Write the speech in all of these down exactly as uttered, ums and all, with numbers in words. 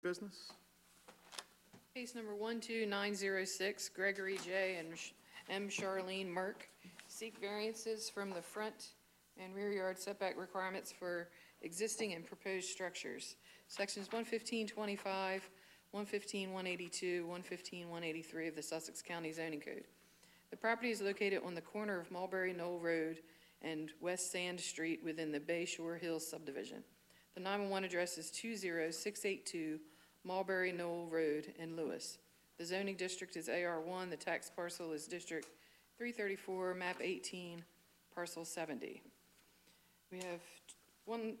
Business. Case number one two nine zero six, Gregory J. and M. Charlene Merck seek variances from the front and rear yard setback requirements for existing and proposed structures. Sections one fifteen twenty-five, one fifteen one eighty-two, one fifteen one eighty-three of the Sussex County Zoning Code. The property is located on the corner of Mulberry Knoll Road and West Sand Street within the Bay Shore Hills subdivision. The nine one one address is two zero six eight two Mulberry Knoll Road in Lewis. The zoning district is A R one. The tax parcel is District three thirty-four, map eighteen, parcel seventy. We have one,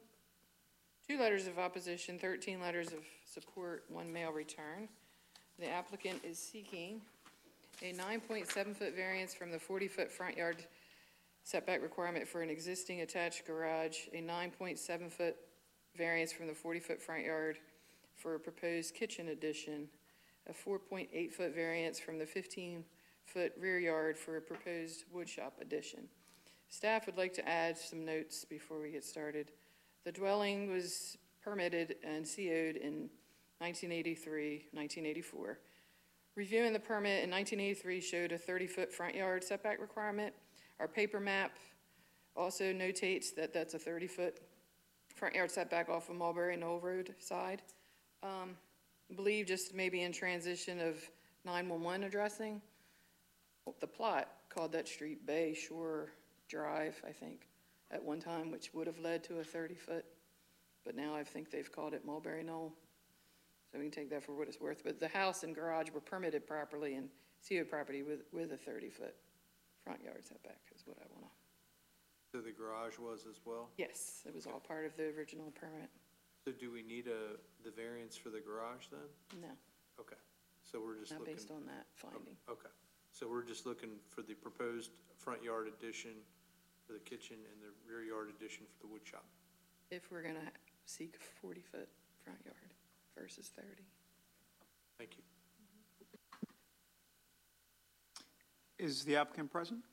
two letters of opposition, thirteen letters of support, one mail return. The applicant is seeking a nine point seven foot variance from the forty foot front yard setback requirement for an existing attached garage, a nine point seven foot variance from the forty foot front yard for a proposed kitchen addition, a four point eight foot variance from the fifteen foot rear yard for a proposed woodshop addition. Staff would like to add some notes before we get started. The dwelling was permitted and C O'd in nineteen eighty-three, nineteen eighty-four. Reviewing the permit in nineteen eighty-three showed a thirty foot front yard setback requirement. Our paper map also notates that that's a thirty foot front yard setback off of Mulberry Knoll Road side. Um, I believe just maybe in transition of nine one one addressing, the plot called that street Bay Shore Drive, I think, at one time, which would have led to a thirty foot, but now I think they've called it Mulberry Knoll. So we can take that for what it's worth. But the house and garage were permitted properly and C O property with, with a thirty foot front yard setback is what I want to. So the garage was as well? Yes, it was all part of the original permit. So do we need a, the variance for the garage then? No, Okay, so we're just not looking. based on that finding. Okay, so we're just looking for the proposed front yard addition for the kitchen and the rear yard addition for the wood shop. If we're gonna seek a forty foot front yard versus thirty. Thank you. Is the applicant present?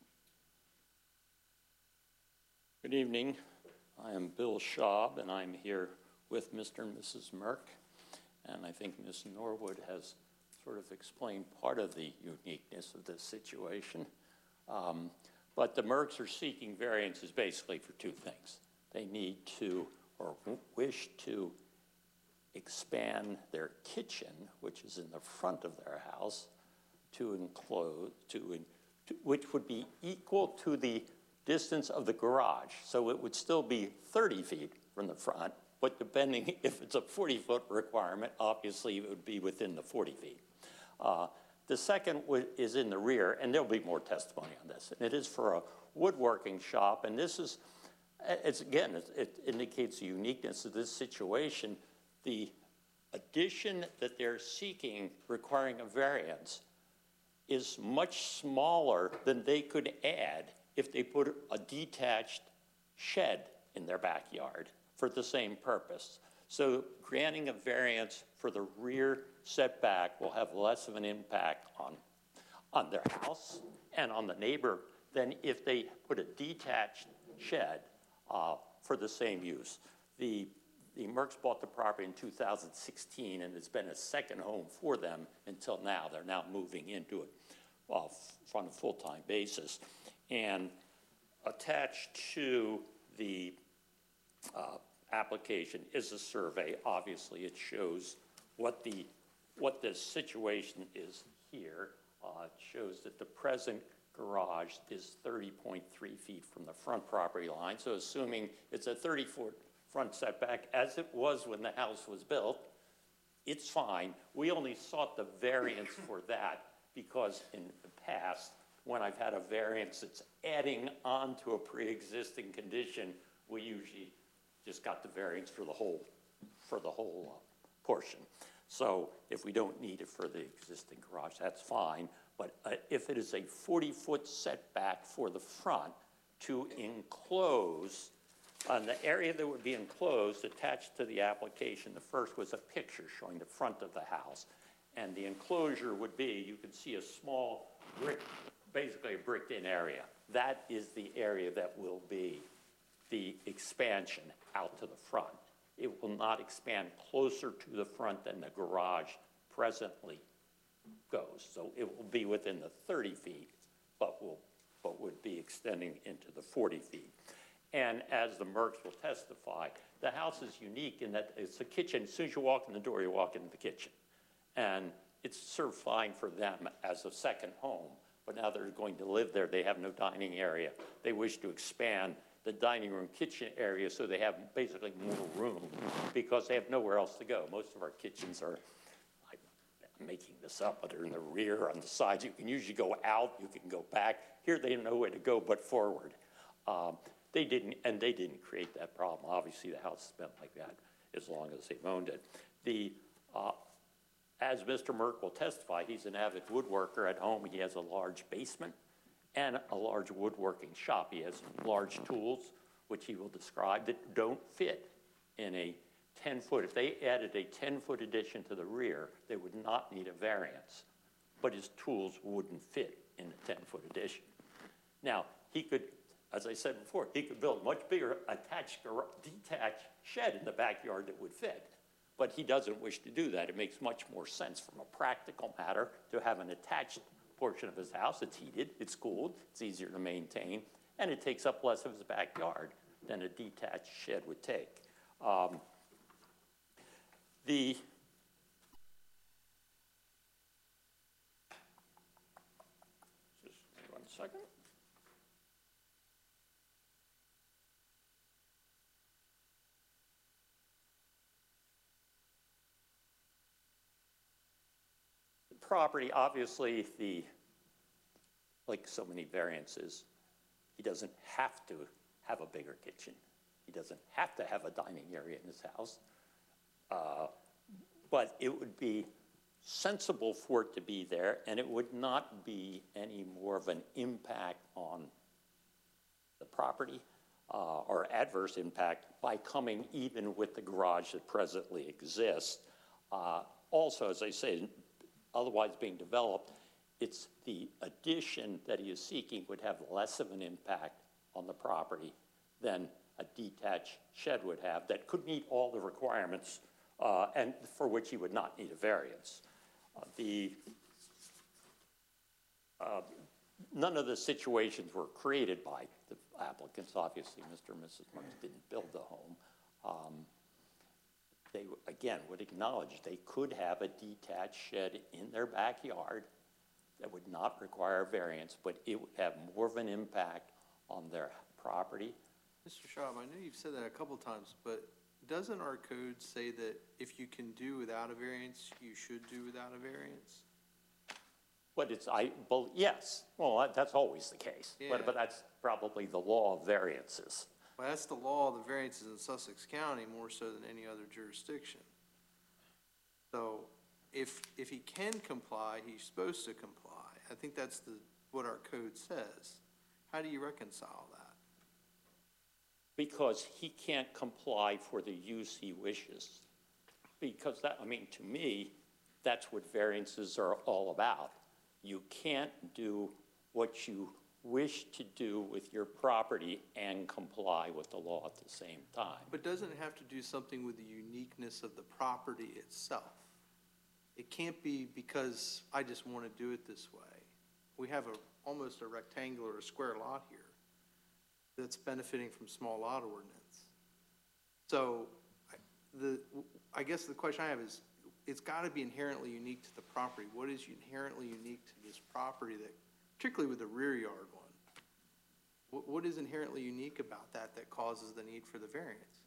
Good evening. I am Bill Schaub, and I'm here with Mister and Missus Merck. And I think Miz Norwood has sort of explained part of the uniqueness of this situation. Um, but the Mercks are seeking variances basically for two things. They need to, or wish to, expand their kitchen, which is in the front of their house, to enclose, to, in, to which would be equal to the distance of the garage. So it would still be thirty feet from the front, but depending if it's a forty foot requirement, obviously it would be within the forty feet. Uh, the second is in the rear, and there'll be more testimony on this. And it is for a woodworking shop, and this is, it's again, it, it indicates the uniqueness of this situation. The addition that they're seeking, requiring a variance, is much smaller than they could add if they put a detached shed in their backyard for the same purpose. So granting a variance for the rear setback will have less of an impact on, on their house and on the neighbor than if they put a detached shed uh, for the same use. The, the Mercks bought the property in two thousand sixteen, and it's been a second home for them until now. They're now moving into it uh, on a full-time basis. And attached to the uh, application is a survey. Obviously, it shows what the what the situation is here. Uh, it shows that the present garage is thirty point three feet from the front property line. So assuming it's a thirty foot front setback, as it was when the house was built, it's fine. We only sought the variance for that because in the past, when I've had a variance that's adding on to a pre-existing condition, we usually just got the variance for the whole, for the whole uh, portion. So if we don't need it for the existing garage, that's fine. But uh, if it is a forty foot setback for the front to enclose, on the area that would be enclosed attached to the application, the first was a picture showing the front of the house. And the enclosure would be, you can see a small brick, basically a bricked in area. That is the area that will be the expansion out to the front. it will not expand closer to the front than the garage presently goes. So it will be within the thirty feet, but will, but would be extending into the forty feet. And as the Merks will testify, the house is unique in that it's a kitchen. As soon as you walk in the door, you walk into the kitchen. And it's served fine for them as a second home, but now they're going to live there. They have no dining area. They wish to expand the dining room kitchen area so they have basically more room because they have nowhere else to go. Most of our kitchens are, I'm making this up, but they're in the rear, on the sides. You can usually go out, you can go back. Here they have no way to go but forward. Um, they didn't, and they didn't create that problem. Obviously the house has been like that as long as they've owned it. The, uh, as Mister Merck will testify, he's an avid woodworker at home. He has a large basement and a large woodworking shop. He has large tools, which he will describe, that don't fit in a ten foot. If they added a ten foot addition to the rear, they would not need a variance, but his tools wouldn't fit in a ten foot addition. Now, he could, as I said before, he could build a much bigger attached, detached shed in the backyard that would fit, but he doesn't wish to do that. It makes much more sense from a practical matter to have an attached portion of his house. It's heated, it's cooled, it's easier to maintain, and it takes up less of his backyard than a detached shed would take. Um, the just one second. Property, obviously, the, like so many variances, he doesn't have to have a bigger kitchen. He doesn't have to have a dining area in his house. Uh, but it would be sensible for it to be there, and it would not be any more of an impact on the property uh, or adverse impact by coming even with the garage that presently exists. Uh, also, as I say, otherwise being developed, it's the addition that he is seeking would have less of an impact on the property than a detached shed would have that could meet all the requirements uh, and for which he would not need a variance. Uh, the, uh, none of the situations were created by the applicants. Obviously, Mister and Missus Marks didn't build the home. Um, They, again, would acknowledge they could have a detached shed in their backyard that would not require a variance, but it would have more of an impact on their property. Mister Schaub, I know you've said that a couple times, but doesn't our code say that if you can do without a variance, you should do without a variance? But it's, I, well, yes, well, that, that's always the case, Yeah. but, but that's probably the law of variances. Well, that's the law of the variances in Sussex County more so than any other jurisdiction. So if, if he can comply, he's supposed to comply. I think that's the, what our code says. How do you reconcile that? Because he can't comply for the use he wishes. Because that, I mean, to me, that's what variances are all about. You can't do what you wish to do with your property and comply with the law at the same time. But doesn't it have to do something with the uniqueness of the property itself? It can't be because I just want to do it this way. We have a, almost a rectangular or square lot here that's benefiting from small lot ordinance. So I- the, I guess the question I have is, it's got to be inherently unique to the property. What is inherently unique to this property that, particularly with the rear yard one? What, what is inherently unique about that that causes the need for the variance?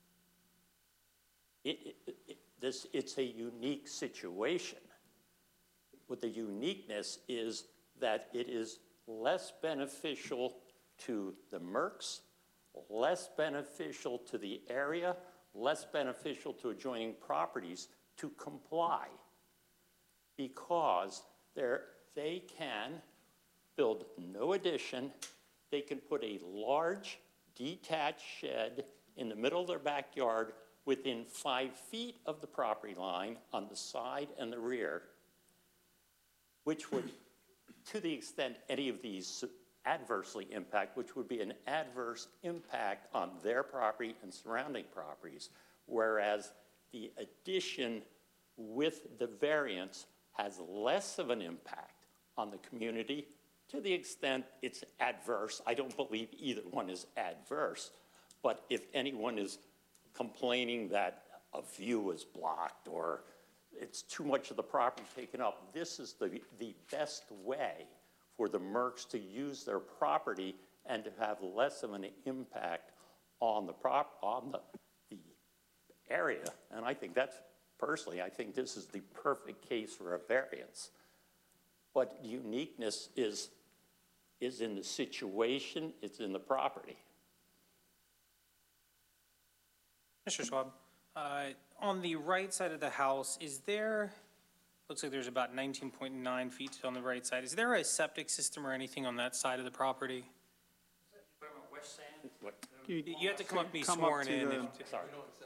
It, it, it, this, it's a unique situation. What the uniqueness is that it is less beneficial to the Merks, less beneficial to the area, less beneficial to adjoining properties to comply, because they're, they can build no addition. They can put a large detached shed in the middle of their backyard within five feet of the property line on the side and the rear, which would, to the extent any of these adversely impact, which would be an adverse impact on their property and surrounding properties, whereas the addition with the variance has less of an impact on the community to the extent it's adverse. I don't believe either one is adverse, but if anyone is complaining that a view is blocked or it's too much of the property taken up, this is the, the best way for the Mercs to use their property and to have less of an impact on the prop, on the, the area. And I think that's, personally, I think this is the perfect case for a variance. But uniqueness is, is in the situation, it's in the property. Mister Schwab, uh, on the right side of the house, is there, looks like there's about nineteen point nine feet on the right side. Is there a septic system or anything on that side of the property? West Sand? What? You You have to come up and be Come up sworn to in. the- if- Sorry.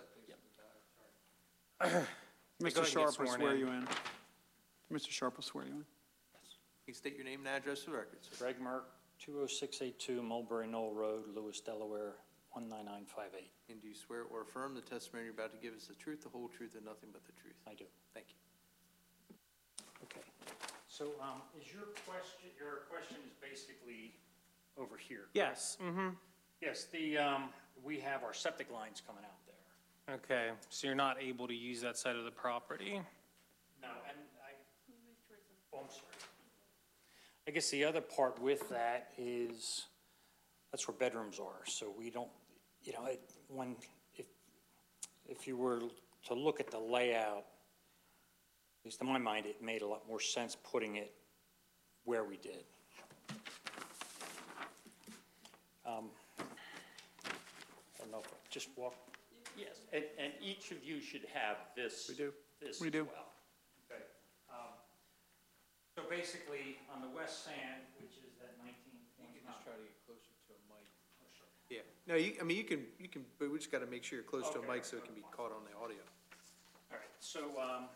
Mister ahead and get Sharp will sworn swear in. you in. Mister Sharp will swear you in. Can you state your name and address for the record, sir? Greg Merck, two oh six eight two Mulberry Knoll Road, Lewis, Delaware, one nine nine five eight. And do you swear or affirm the testimony you're about to give is the truth, the whole truth, and nothing but the truth? I do. Thank you. Okay. So, um, is your question, your question is basically over here? Yes, mm-hmm. Yes, the, um, we have our septic lines coming out there. Okay, so you're not able to use that side of the property? No, and I, oh, I'm sorry. I guess the other part with that is, that's where bedrooms are, so we don't, you know, it, when, if, if you were to look at the layout, at least in my mind, it made a lot more sense putting it where we did. Um, I don't know if I just walk, Yes, and, and each of you should have this. We do. This We as do. well. okay. Um, So basically, on the west sand, which is that nineteen point nine. try to get closer to a mic. Yeah, no, you, I mean, you can, you can, but we just gotta make sure you're close to a Okay. mic so it can be caught on the audio. All right, so, um,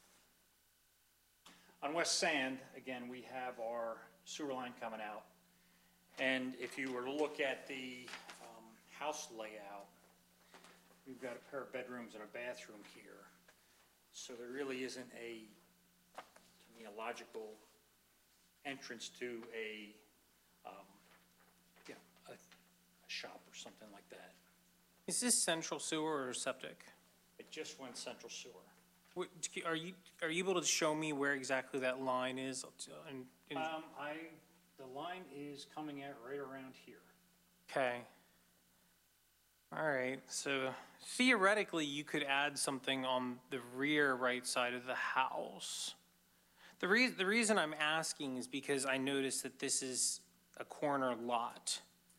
on West Sand, again, we have our sewer line coming out. And if you were to look at the, um, house layout, we've got a pair of bedrooms and a bathroom here. So there really isn't a, to me, a logical entrance to a, um, you know, a, a shop or something like that. Is this central sewer or septic? It just went central sewer. What, are you, are you able to show me where exactly that line is? And- and- Um, I, the line is coming out right around here. Okay. All right, so theoretically, you could add something on the rear right side of the house. The reason, the reason I'm asking is because I noticed that this is a corner lot.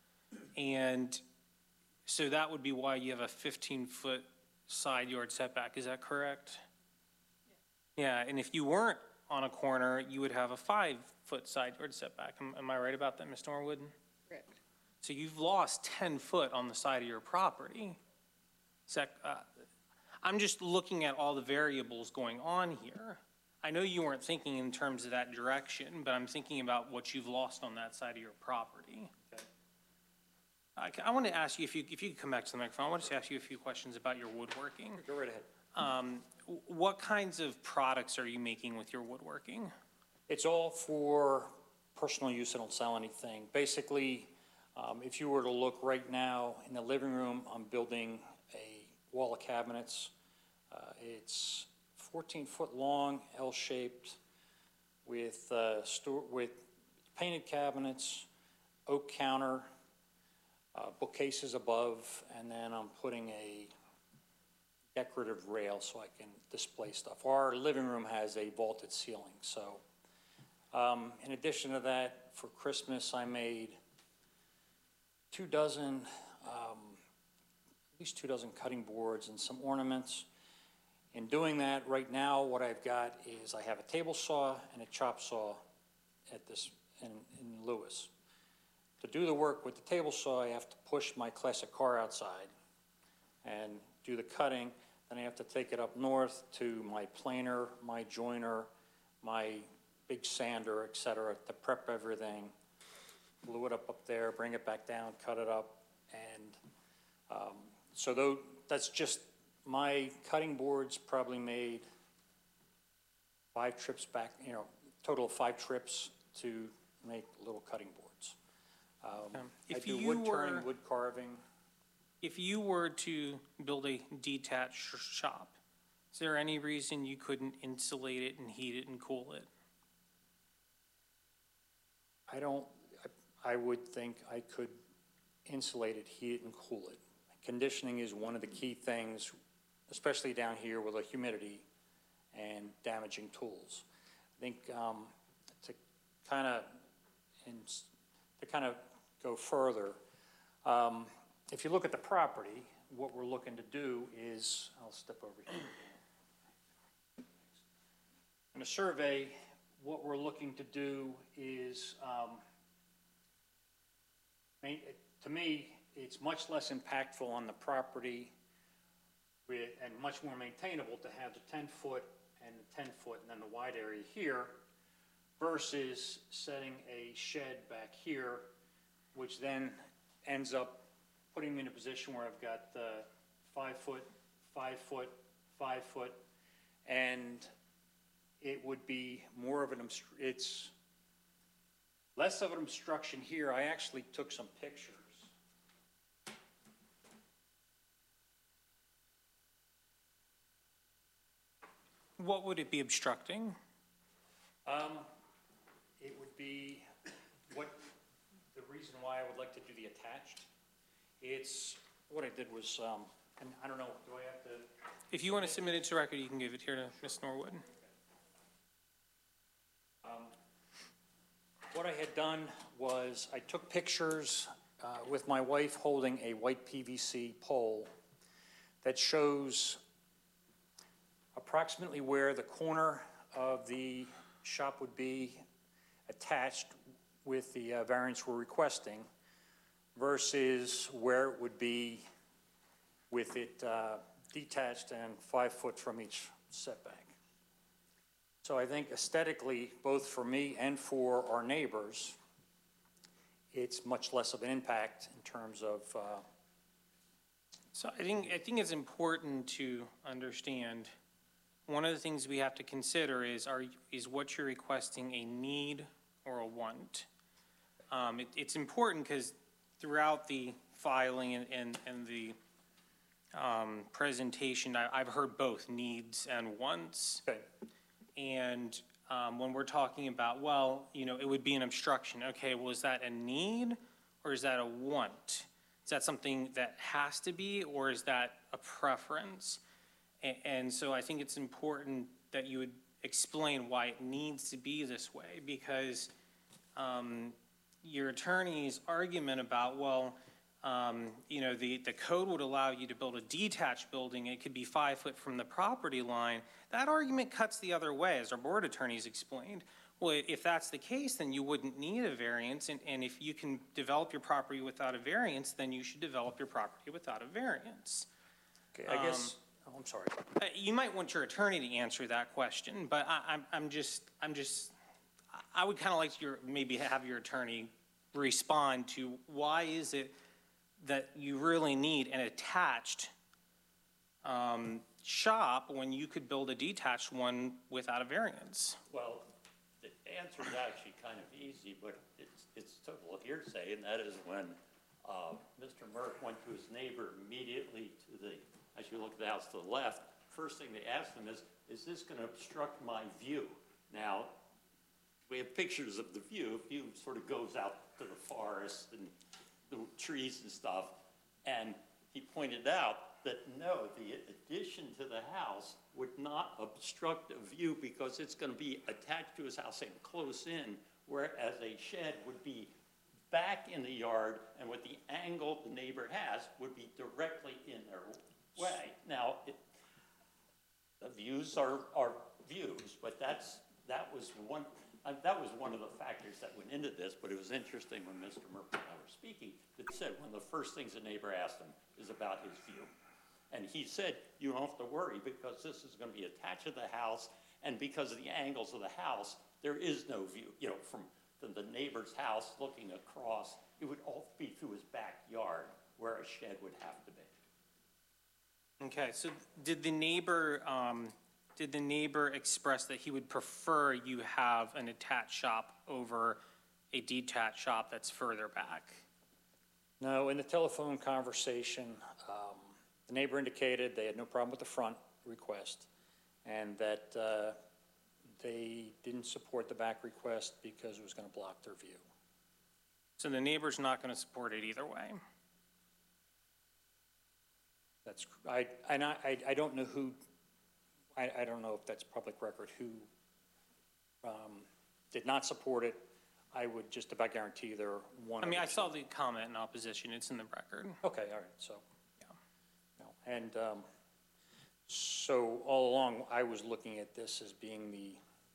And so that would be why you have a fifteen-foot side yard setback, is that correct? Yeah, and if you weren't on a corner, you would have a five-foot side yard setback. Am, am I right about that, Miz Norwood? Correct. So you've lost ten foot on the side of your property. Is that, uh, I'm just looking at all the variables going on here. I know you weren't thinking in terms of that direction, but I'm thinking about what you've lost on that side of your property. Okay. I, I want to ask you, if you, if you could come back to the microphone, I want to ask you a few questions about your woodworking. Go right ahead. Um, w- what kinds of products are you making with your woodworking? It's all for personal use. I don't sell anything. Basically, um, if you were to look right now in the living room, I'm building a wall of cabinets. Uh, it's fourteen foot long, L-shaped, with, uh, store, with painted cabinets, oak counter, uh, bookcases above, and then I'm putting a decorative rail so I can display stuff. Our living room has a vaulted ceiling, so. Um, in addition to that, for Christmas, I made two dozen, um, at least two dozen cutting boards and some ornaments. In doing that, right now, what I've got is I have a table saw and a chop saw at this, in, in Lewis. To do the work with the table saw, I have to push my classic car outside and do the cutting. Then I have to take it up north to my planer, my joiner, my big sander, et cetera, to prep everything. Glue it up up there, bring it back down, cut it up. And um, so though, that's just my cutting boards probably made five trips back, you know, total of five trips to make little cutting boards. Um, Um, I if do you wood turning, were- wood carving. If you were to build a detached sh- shop, is there any reason you couldn't insulate it and heat it and cool it? I don't, I I would think I could insulate it, heat it, and cool it. Conditioning is one of the key things, especially down here with the humidity and damaging tools. I think um, to kind of, and s- to kind of go further, um, if you look at the property, what we're looking to do is, I'll step over here. In a survey, what we're looking to do is, um, main- to me, it's much less impactful on the property with, and much more maintainable to have the ten-foot and the ten-foot and then the wide area here versus setting a shed back here, which then ends up putting me in a position where I've got uh, five-foot, five-foot, five-foot, and it would be more of an, obstr- it's less of an obstruction here. I actually took some pictures. What would it be obstructing? Um, it would be what, the reason why I would like to do the attached. It's, what I did was, um, and I don't know, do I have to? If you want to submit it to record, you can give it here to Miz Norwood. Um, What I had done was I took pictures uh, with my wife holding a white P V C pole that shows approximately where the corner of the shop would be attached with the uh, variance we're requesting versus where it would be with it uh, detached and five foot from each setback. So I think aesthetically, both for me and for our neighbors, it's much less of an impact in terms of, uh, So I think, I think it's important to understand, one of the things we have to consider is, are, is what you're requesting a need or a want? Um, it, it's important because throughout the filing and, and, and the, um, presentation, I, I've heard both needs and wants. okay, And um, when we're talking about, well, you know, it would be an obstruction, okay, well, is that a need or is that a want? Is that something that has to be, or is that a preference? And, and so I think it's important that you would explain why it needs to be this way, because um, your attorney's argument about, well, Um, you know, the, the code would allow you to build a detached building, it could be five foot from the property line. That argument cuts the other way, as our board attorneys explained. Well, if that's the case, then you wouldn't need a variance, and, and if you can develop your property without a variance, then you should develop your property without a variance. okay, I guess, oh, I'm sorry. Uh, You might want your attorney to answer that question, but I, I'm, I'm just, I'm just, I would kind of like your, maybe have your attorney respond to why is it that you really need an attached um, shop when you could build a detached one without a variance? Well, the answer is actually kind of easy, but it's, it's total hearsay, and that is when uh, Mister Merck went to his neighbor immediately to the, as you look at the house to the left, first thing they asked him is, is this going to obstruct my view? Now, we have pictures of the view. The view sort of goes out to the forest and the trees and stuff, and he pointed out that no, the addition to the house would not obstruct a view because it's going to be attached to his house and close in, whereas a shed would be back in the yard, and with the angle the neighbor has would be directly in their way. Now, it, the views are, are views, but that's, that was one, Uh, that was one of the factors that went into this, but it was interesting when Mister Murphy and I were speaking, that said one of the first things the neighbor asked him is about his view. And he said, you don't have to worry because this is going to be attached to the house, and because of the angles of the house, there is no view, you know, from the, the neighbor's house looking across, it would all be through his backyard where a shed would have to be. Okay, so did the neighbor, um, did the neighbor express that he would prefer you have an attached shop over a detached shop that's further back? No, in the telephone conversation, um, the neighbor indicated they had no problem with the front request, and that uh, they didn't support the back request because it was going to block their view. So the neighbor's not going to support it either way? That's, I, and I, I- I don't know who, I, I don't know if that's public record, who um, did not support it. I would just about guarantee they're one I of mean, I the saw two. the comment in opposition, it's in the record. Okay, all right, so. Yeah. No, and um, so all along, I was looking at this as being the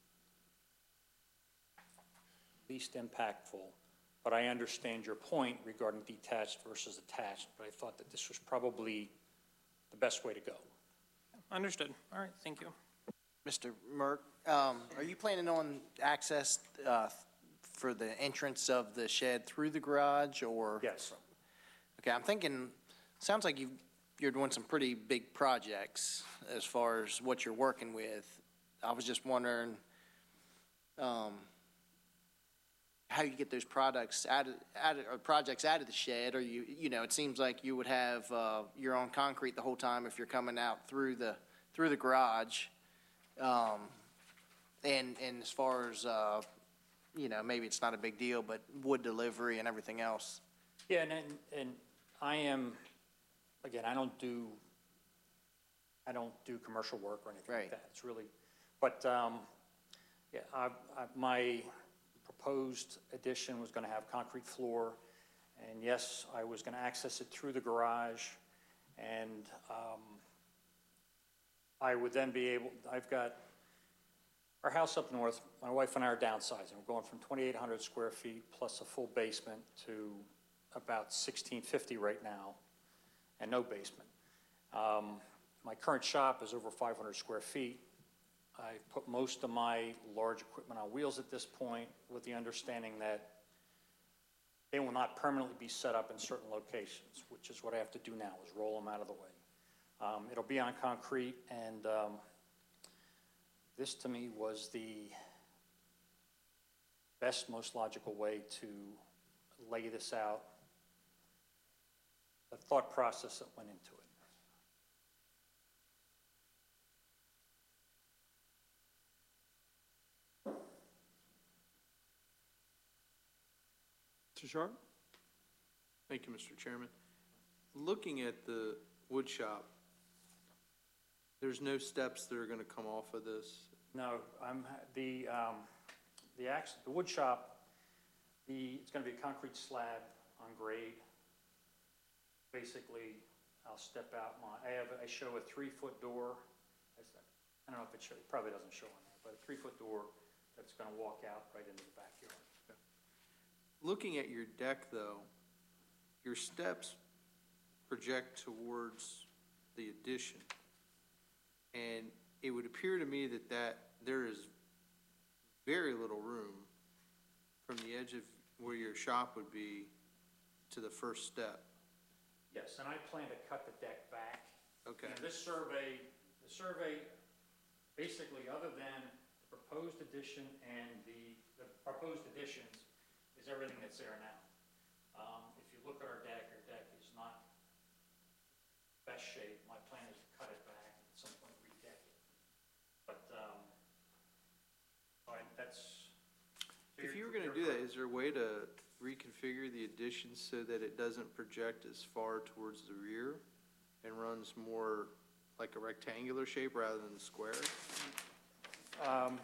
least impactful, but I understand your point regarding detached versus attached, but I thought that this was probably the best way to go. Understood. All right, thank you. Mister Merck, um, are you planning on access, uh, for the entrance of the shed through the garage, or? Yes. Okay, I'm thinking, sounds like you, you're doing some pretty big projects as far as what you're working with. I was just wondering, um, how you get those products out of, out of, or projects out of the shed, or you, you know, it seems like you would have, uh, your own concrete the whole time if you're coming out through the, through the garage. Um, and, and as far as, uh, you know, maybe it's not a big deal, but wood delivery and everything else. Yeah, and, and, and I am, again, I don't do, I don't do commercial work or anything like Right. that. It's really, but, um, yeah, I, I, my proposed addition was gonna have concrete floor, and yes, I was gonna access it through the garage, and, um, I would then be able, I've got, our house up north, my wife and I are downsizing. We're going from twenty-eight hundred square feet plus a full basement to about sixteen fifty right now, and no basement. Um, my current shop is over five hundred square feet. I put most of my large equipment on wheels at this point with the understanding that they will not permanently be set up in certain locations, which is what I have to do now, is roll them out of the way. Um, it'll be on concrete, and um, this to me was the best, most logical way to lay this out, the thought process that went into it. Mister Sharp? Thank you, Mister Chairman. Looking at the wood shop, there's no steps that are gonna come off of this. No, I'm, the, um, the ax, the wood shop, the, it's gonna be a concrete slab on grade. Basically, I'll step out my, I have, I show a three-foot door. I don't know if it shows, it probably doesn't show on there, but a three-foot door that's gonna walk out right into the backyard. Looking at your deck, though, your steps project towards the addition. And it would appear to me that that, there is very little room from the edge of where your shop would be to the first step. Yes, and I plan to cut the deck back. Okay. You know, this survey, the survey, basically, other than the proposed addition and the, the proposed additions, is everything that's there now. Um, if you look at our deck, our deck is not best shape. My plan is to cut it back and at some point redeck it. But, um, so I, that's. If you were gonna do that, is there a way to reconfigure the addition so that it doesn't project as far towards the rear and runs more like a rectangular shape rather than the square? Um,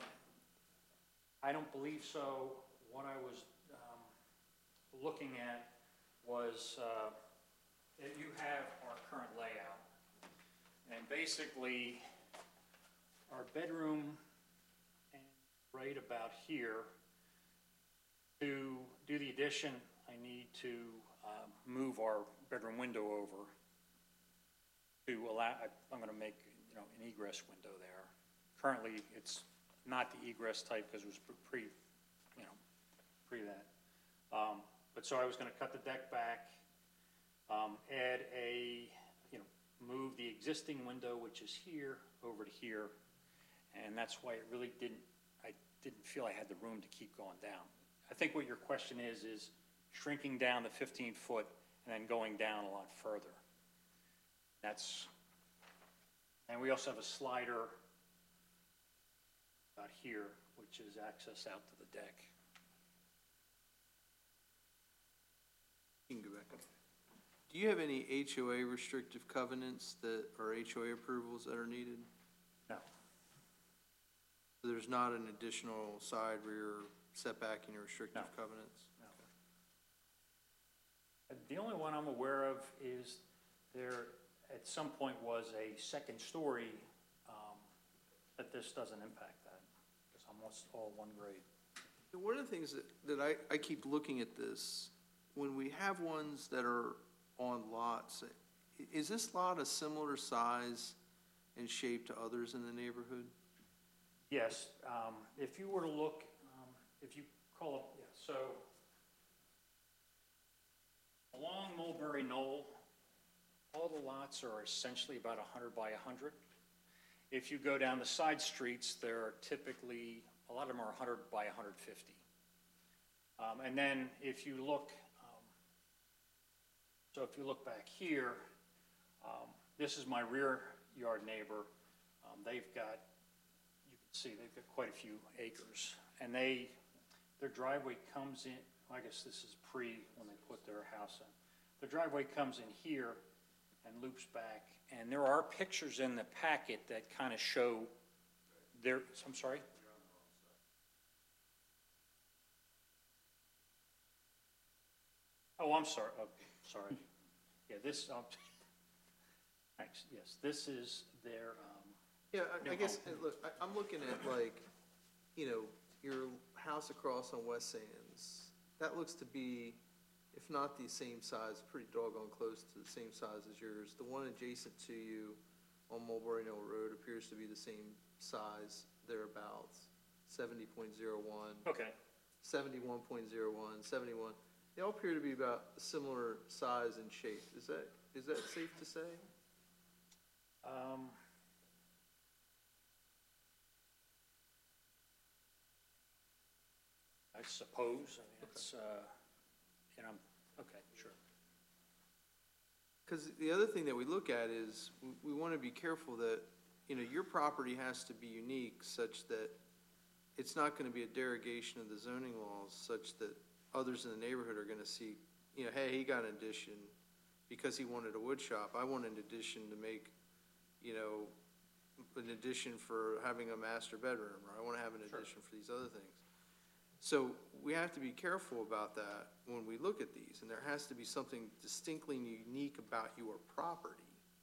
I don't believe so. What I was um, looking at was, uh, if you have our current layout, and basically, our bedroom, and right about here, to do the addition, I need to um, move our bedroom window over to allow, I- I'm going to make, you know, an egress window there. Currently, it's not the egress type because it was pre, you know, pre that. Um, But so I was going to cut the deck back, um, add a, you know, move the existing window, which is here, over to here. And that's why it really didn't, I didn't feel I had the room to keep going down. I think what your question is, is shrinking down the fifteen foot and then going down a lot further. That's, and we also have a slider out here, which is access out to the deck. You can go back up. Do you have any H O A restrictive covenants that, or H O A approvals that are needed? No. So there's not an additional side, rear setback in your restrictive No. covenants? No. Uh, The only one I'm aware of is there, at some point, was a second story, um, but this doesn't impact that, because I'm almost all one grade. One of the things that, that I, I keep looking at this, when we have ones that are on lots, i- is this lot a similar size and shape to others in the neighborhood? Yes, um, if you were to look, um, if you call up, yeah, so along Mulberry Knoll, all the lots are essentially about one hundred by one hundred. If you go down the side streets, they're typically, a lot of them are one hundred by one hundred fifty. Um, and then if you look, um, so if you look back here, um, this is my rear yard neighbor. Um, they've got, you can see they've got quite a few acres, and they, their driveway comes in, I guess this is pre when they put their house in. The driveway comes in here and loops back, and there are pictures in the packet that kind of show their, I'm sorry? Oh, I'm sorry, oh, sorry. Yeah, this, um, thanks, yes, this is their, um, Yeah, I, I No. guess, uh, look, I, I'm looking at like, you know, your house across on West Sands. That looks to be, if not the same size, pretty doggone close to the same size as yours. The one adjacent to you on Mulberry Knoll Road appears to be the same size thereabouts, seventy point zero one, okay. seventy-one point zero one, seventy-one. They all appear to be about a similar size and shape. Is that, is that safe to say? Um, I suppose, I mean, it's, uh, you know, okay, sure. Because the other thing that we look at is, we, we want to be careful that, you know, your property has to be unique such that it's not going to be a derogation of the zoning laws such that others in the neighborhood are going to see, you know, hey, he got an addition because he wanted a wood shop. I want an addition to make, you know, an addition for having a master bedroom, or I want to have an Sure. addition for these other things. So we have to be careful about that when we look at these, and there has to be something distinctly unique about your property.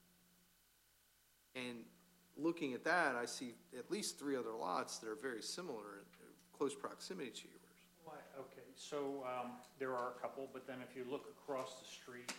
And looking at that, I see at least three other lots that are very similar in close proximity to yours. Why, okay, so, um, there are a couple, but then if you look across the street,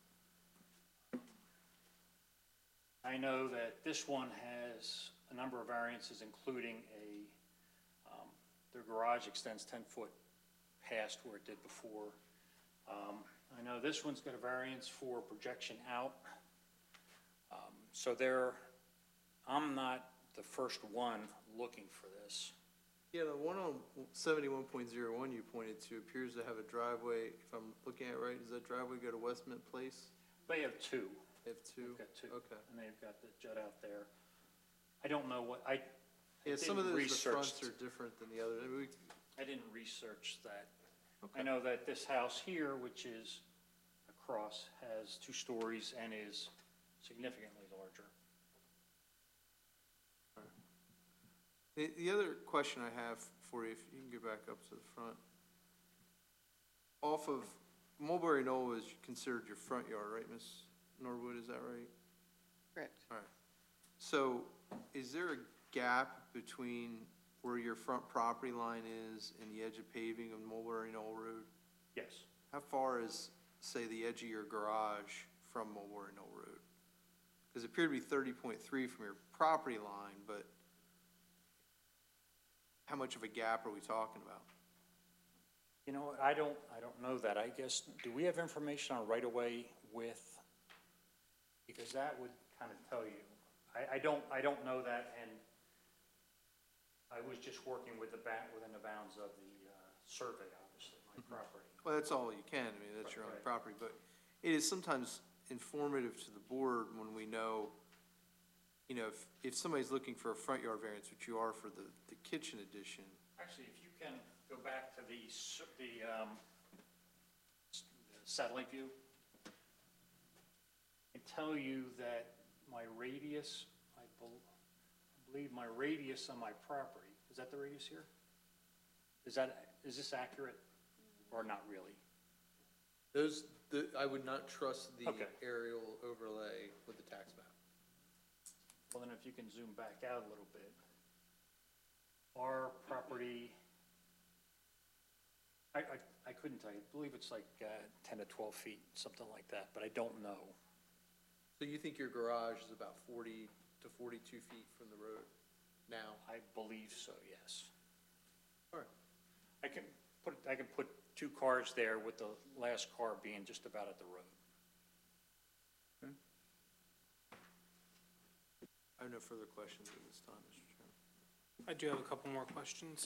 I know that this one has a number of variances, including a, um, their garage extends ten foot past where it did before. Um, I know this one's got a variance for projection out. Um, so there, I'm not the first one looking for this. Yeah, the one on seventy-one point zero one you pointed to appears to have a driveway, if I'm looking at it right, does that driveway go to Westmint Place? They have two. They have two? They've got two. Okay. And they've got the jut out there. I don't know what, I, Yeah, some of didn't those, the fronts research- are different than the other. I mean, we, I didn't research that. I Okay. know that this house here, which is across, has two stories and is significantly larger. The, the other question I have for you, if you can get back up to the front. Off of, Mulberry Knoll is considered your front yard, right, Miss Norwood, is that right? Correct. All right. So is there a gap between where your front property line is and the edge of paving of Mulberry Knoll Road? Yes. How far is, say, the edge of your garage from Mulberry Knoll Road? Because it appeared to be thirty point three from your property line, but how much of a gap are we talking about? You know, what, I don't, I don't know that. I guess, do we have information on right-of-way width? Because that would kind of tell you. I, I don't, I don't know that, and I was just working with the ba, within the bounds of the, uh, survey, obviously, my property. Well, that's all you can, I mean, that's your own Right. property, but it is sometimes informative to the board when we know, you know, if, if somebody's looking for a front yard variance, which you are for the, the kitchen addition, Actually, if you can go back to the, s- the, um, s- satellite view, I tell you that my radius, I bel- I believe my radius on my property, is that the radius here? Is that, is this accurate or not really? those, the, I would not trust the Okay. aerial overlay with the tax map. Well, then if you can zoom back out a little bit. Our property, I, I, I couldn't tell you, I believe it's like, uh, ten to twelve feet, something like that, but I don't know. So you think your garage is about forty to forty-two feet from the road now? I believe so, yes. All right. I can put, I can put two cars there with the last car being just about at the road. I have no further questions at this time, Mister Chairman. I do have a couple more questions.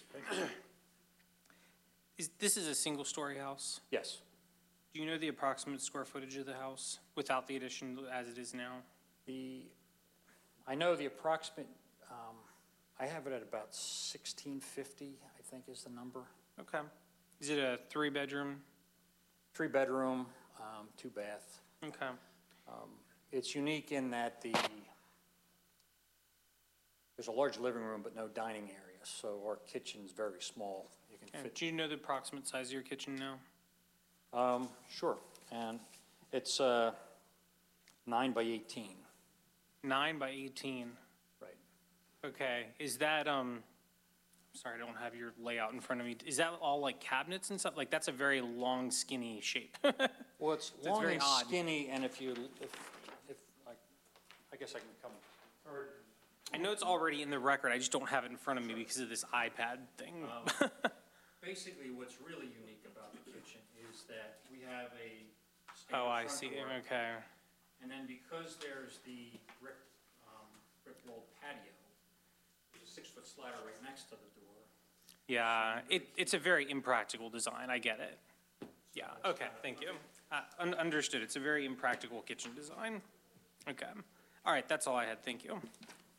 Is, this is a single-story house? Yes. Do you know the approximate square footage of the house without the addition as it is now? The, I know the approximate, um, I have it at about sixteen fifty, I think is the number. Okay. Is it a three-bedroom? Three bedroom, um, two bath. Okay. Um, It's unique in that the, there's a large living room but no dining area, so our kitchen's very small. You can And fit, do you know the approximate size of your kitchen now? um, sure, and it's, uh, nine by eighteen, Nine by eighteen. right? Okay. Is that, um, sorry, I don't have your layout in front of me. Is that all like cabinets and stuff? Like, that's a very long, skinny shape. Well, it's It's long very and odd. skinny, and if you, if, if, I, I guess I can come, or, I know it's already in the record. I just don't have it in front of me because of this iPad thing. Um, basically, what's really unique about the kitchen is that we have a standard Oh, I front see. door, Okay. and then because there's the brick, um, brick walled patio, there's a six-foot slider right next to the door. Yeah, it, it's a very impractical design. I get it. Yeah, okay, thank you. Uh, un- understood. It's a very impractical kitchen design. Okay. All right, that's all I had. Thank you.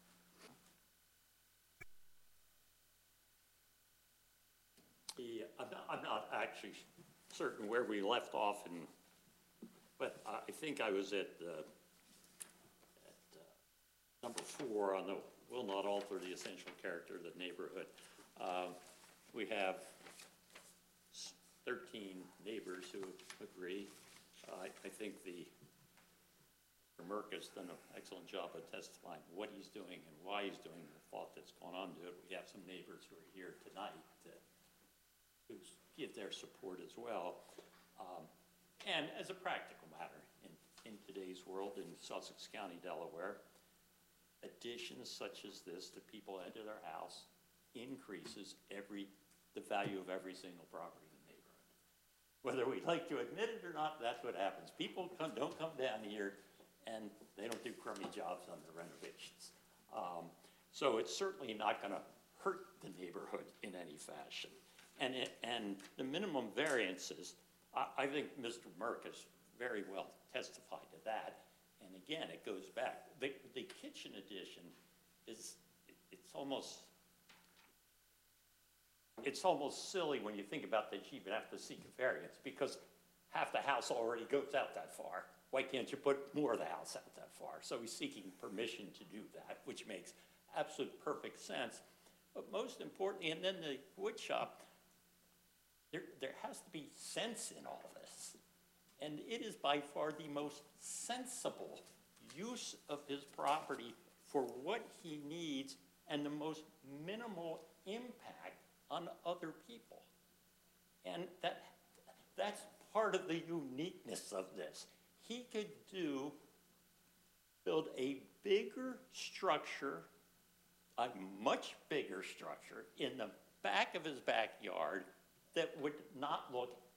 The, I'm not, I'm not actually certain where we left off in, but I I think I was at, uh, at, uh, number four on the will not alter the essential character of the neighborhood. Um, We have s- thirteen neighbors who agree. Uh, I, I think the, Mister Merck has done an excellent job of testifying what he's doing and why he's doing the thought that's gone on to it. We have some neighbors who are here tonight to who give their support as well. Um, And as a practical matter, in, in today's world in Sussex County, Delaware, additions such as this that people add to their house increases every, the value of every single property in the neighborhood. Whether we like to admit it or not, that's what happens. People come, don't come down here and they don't do crummy jobs on their renovations. Um, So it's certainly not gonna hurt the neighborhood in any fashion. And it, and the minimum variances, I, I think Mister Merck has very well testified to that. And again, it goes back, the, the kitchen addition is, it's almost, it's almost silly when you think about that you even have to seek a variance because half the house already goes out that far. Why can't you put more of the house out that far? So he's seeking permission to do that, which makes absolute perfect sense. But most importantly, and then the wood shop, there, there has to be sense in all this. And it is by far the most sensible use of his property for what he needs and the most minimal impact on other people. And that, that's part of the uniqueness of this. He could do, build a bigger structure, a much bigger structure in the back of his backyard that would not look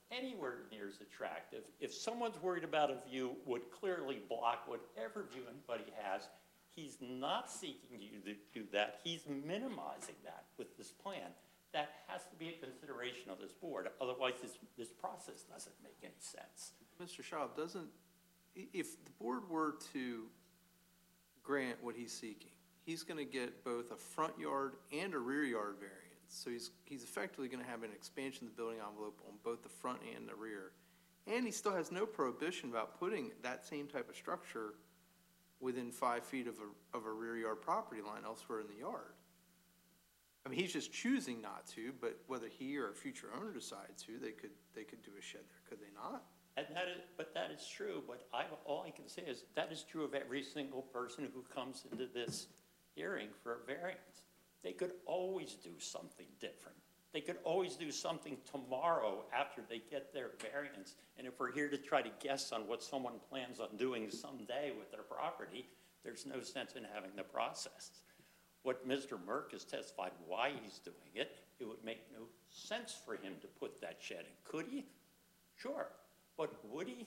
anywhere near as attractive. If someone's worried about a view would clearly block whatever view anybody has, he's not seeking you to do that. He's minimizing that with this plan. That has to be a consideration of this board. Otherwise, this, this process doesn't make any sense. Mister Schaub, doesn't, i- if the board were to grant what he's seeking, he's gonna get both a front yard and a rear yard variance. So he's, he's effectively gonna have an expansion of the building envelope on both the front and the rear. And he still has no prohibition about putting that same type of structure within five feet of a, of a rear yard property line elsewhere in the yard. I mean, he's just choosing not to, but whether he or a future owner decides to, they could, they could do a shed there, could they not? And that is, but that is true, but I, all I can say is that is true of every single person who comes into this hearing for a variance. They could always do something different. They could always do something tomorrow after they get their variance. And if we're here to try to guess on what someone plans on doing someday with their property, there's no sense in having the process. What Mister Merck has testified why he's doing it, it would make no sense for him to put that shed in. Could he? Sure. But would he?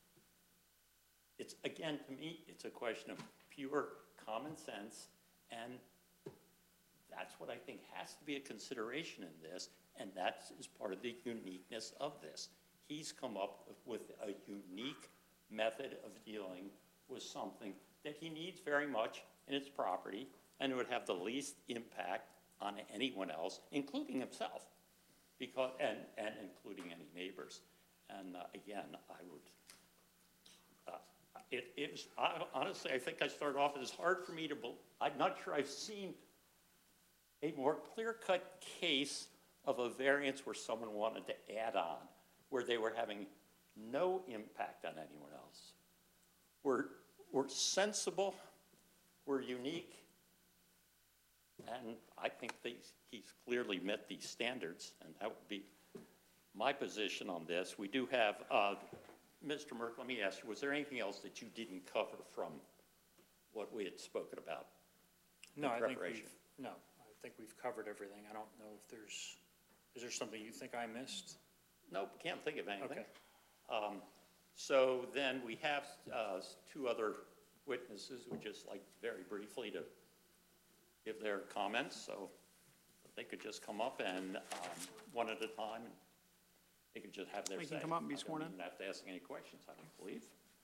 It's, again, to me, it's a question of pure common sense, and that's what I think has to be a consideration in this, and that is part of the uniqueness of this. He's come up with a unique method of dealing with something that he needs very much in his property, and it would have the least impact on anyone else, including himself, because, and, and including any neighbors. And uh, again, I would, uh, it, it was, I, honestly, I think I started off, it's hard for me to believe, I'm not sure I've seen a more clear-cut case of a variance where someone wanted to add on, where they were having no impact on anyone else. We're, we're sensible, we're unique, and I think these, he's clearly met these standards, and that would be my position on this. We do have, uh, Mister Merck, let me ask you, was there anything else that you didn't cover from what we had spoken about? No, in I think preparation? we've, no, I think we've covered everything. I don't know if there's, is there something you think I missed? Nope, can't think of anything. Okay. Um, so then we have, uh, two other witnesses who would just like very briefly to give their comments, so if they could just come up and, um, one at a time, and they could just have their They say. can come up and be I don't sworn in. even have to ask any questions, I don't believe.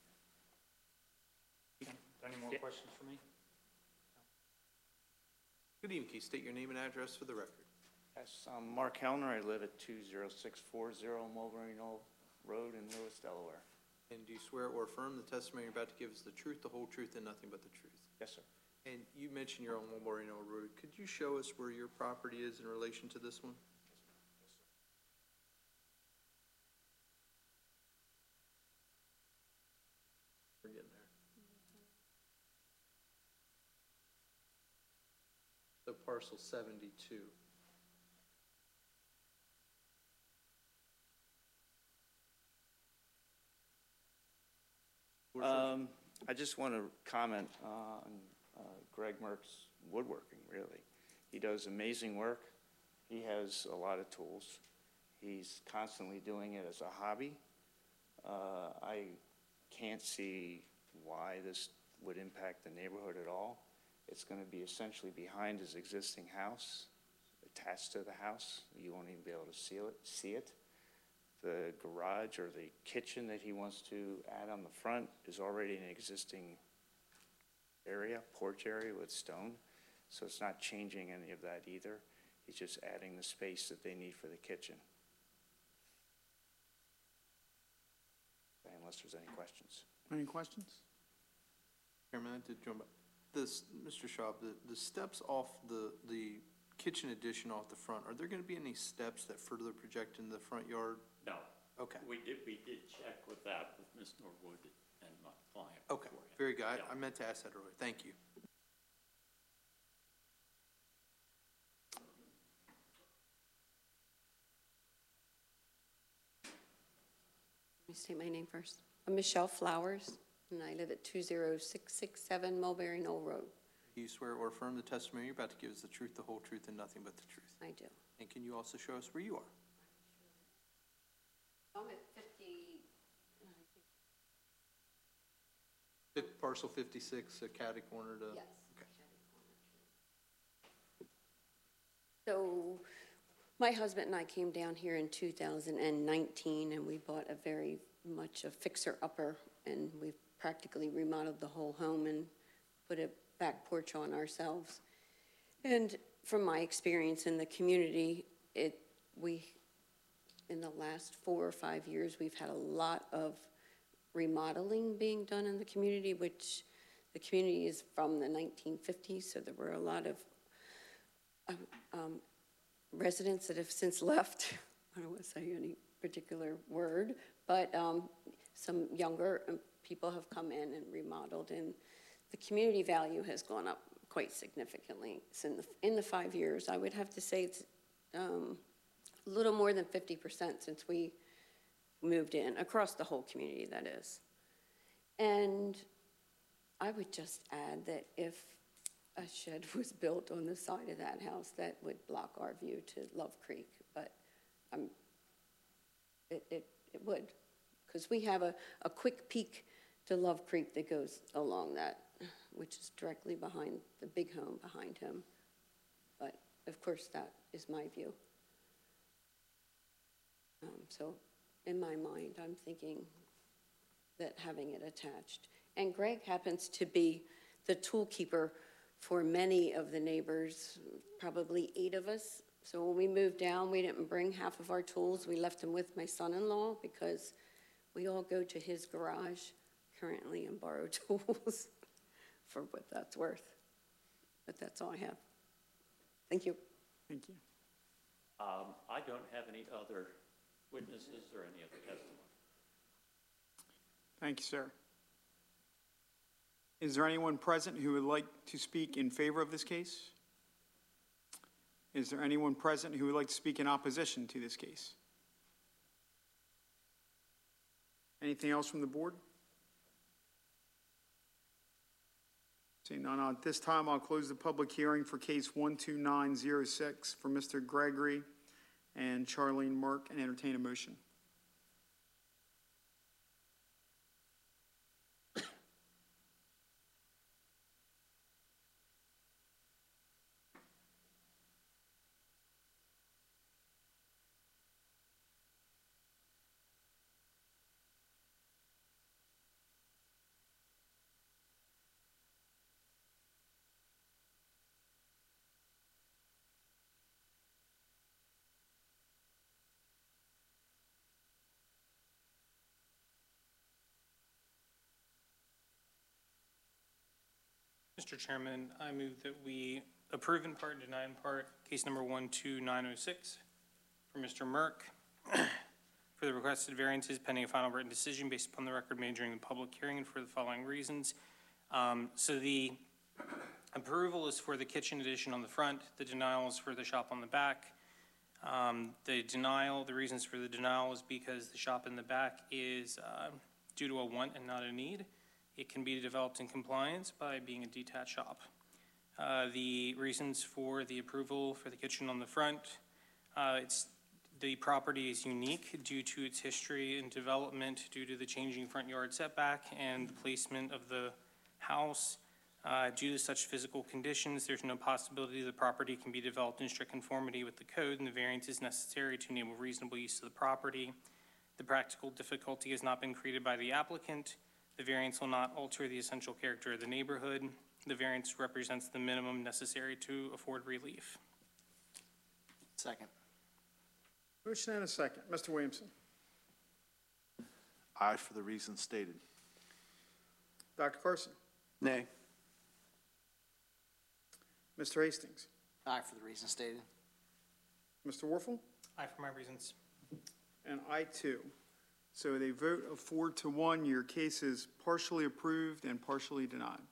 Any more Yeah. questions for me? Good evening, can you state your name and address for the record? Yes, I'm Mark Hellner. I live at two zero six four zero Mulberry Knoll Road in Lewis, Delaware. And do you swear or affirm the testimony you're about to give is the truth, the whole truth, and nothing but the truth? Yes, sir. And you mentioned you're on Mulberry Knoll Road. Could you show us where your property is in relation to this one? We're getting there. So parcel seventy-two. Um, I just want to comment on uh, Greg Merck's woodworking, really. He does amazing work. He has a lot of tools. He's constantly doing it as a hobby. Uh, I can't see why this would impact the neighborhood at all. It's going to be essentially behind his existing house, attached to the house. You won't even be able to see it. See it. The garage or the kitchen that he wants to add on the front is already an existing area, porch area with stone. So it's not changing any of that either. He's just adding the space that they need for the kitchen. Unless there's any questions. Any questions? Chairman, I did jump back. This, Mister Schaub, the, the steps off the, the kitchen addition off the front, are there gonna be any steps that further project into the front yard? No. Okay, We did, we did check with that with Miz Norwood and my client. okay, beforehand. very good. I, Yeah. I meant to ask that earlier. Thank you. Let me state my name first. I'm Michelle Flowers, and I live at two zero six six seven Mulberry Knoll Road. Do you swear or affirm the testimony you're about to give is the truth, the whole truth, and nothing but the truth? I do. And can you also show us where you are? I'm at fifty, Fif- Parcel fifty-six, uh, catty corner to. yes. Okay. So my husband and I came down here in two thousand nineteen, and we bought a very much a fixer-upper, and we've practically remodeled the whole home and put a back porch on ourselves. And from my experience in the community, it, we, in the last four or five years, we've had a lot of remodeling being done in the community, which the community is from the nineteen fifties, so there were a lot of um, um, residents that have since left. I don't want to say any particular word, but um, some younger um, people have come in and remodeled, and the community value has gone up quite significantly. So in the, in the five years, I would have to say it's um, a little more than fifty percent since we moved in, across the whole community, that is. And I would just add that if a shed was built on the side of that house, that would block our view to Love Creek, but um, it, it, it would, because we have a, a quick peak to Love Creek that goes along that, which is directly behind the big home behind him. But of course, that is my view. Um, so in my mind, I'm thinking that having it attached. And Greg happens to be the tool keeper for many of the neighbors, probably eight of us. So when we moved down, we didn't bring half of our tools. We left them with my son-in-law because we all go to his garage currently and borrow tools for what that's worth. But that's all I have. Thank you. Thank you. Um, I don't have any other witnesses or any other testimony. Thank you, sir. Is there anyone present who would like to speak in favor of this case? Is there anyone present who would like to speak in opposition to this case? Anything else from the board? Seeing none, at this time, I'll close the public hearing for case one two nine zero six for Mister Gregory and Charlene Merck and entertain a motion. Mister Chairman, I move that we approve in part and deny in part case number one two nine oh six for Mister Merck for the requested variances pending a final written decision based upon the record made during the public hearing and for the following reasons. Um, so the approval is for the kitchen addition on the front. The denial is for the shop on the back. Um, the denial, the reasons for the denial is because the shop in the back is uh, due to a want and not a need. It can be developed in compliance by being a detached shop. Uh, the reasons for the approval for the kitchen on the front, uh, it's, the property is unique due to its history and development, due to the changing front yard setback and the placement of the house. Uh, due to such physical conditions, there's no possibility the property can be developed in strict conformity with the code, and the variance is necessary to enable reasonable use of the property. The practical difficulty has not been created by the applicant. The variance will not alter the essential character of the neighborhood. The variance represents the minimum necessary to afford relief. Second. Motion and a second. Mister Williamson. Aye for the reasons stated. Doctor Carson. Nay. Mister Hastings. Aye for the reasons stated. Mister Warfel. Aye for my reasons. And I too. So they vote of four to one. Your case is partially approved and partially denied.